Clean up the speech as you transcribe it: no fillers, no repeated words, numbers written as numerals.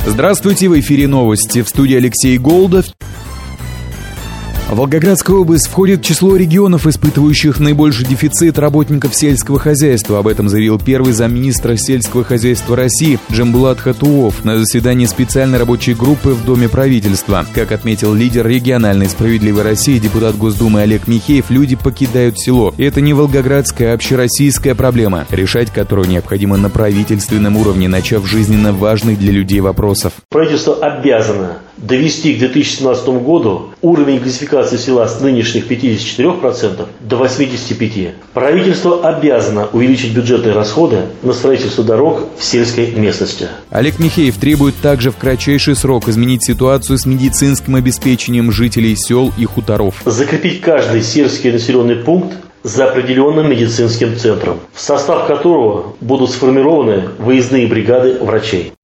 Здравствуйте, в эфире новости. В студии Алексей Голдов. Волгоградская область входит в число регионов, испытывающих наибольший дефицит работников сельского хозяйства. Об этом заявил первый замминистра сельского хозяйства России Джамбулат Хатуов на заседании специальной рабочей группы в Доме правительства. Как отметил лидер региональной «Справедливой России», депутат Госдумы Олег Михеев, люди покидают село. И это не волгоградская, а общероссийская проблема, решать которую необходимо на правительственном уровне, начав жизненно важных для людей вопросов. Правительство обязано довести к 2017 году уровень газификации села с нынешних 54% до 85%. Правительство обязано увеличить бюджетные расходы на строительство дорог в сельской местности. Олег Михеев требует также в кратчайший срок изменить ситуацию с медицинским обеспечением жителей сел и хуторов. Закрепить каждый сельский населенный пункт за определенным медицинским центром, в состав которого будут сформированы выездные бригады врачей.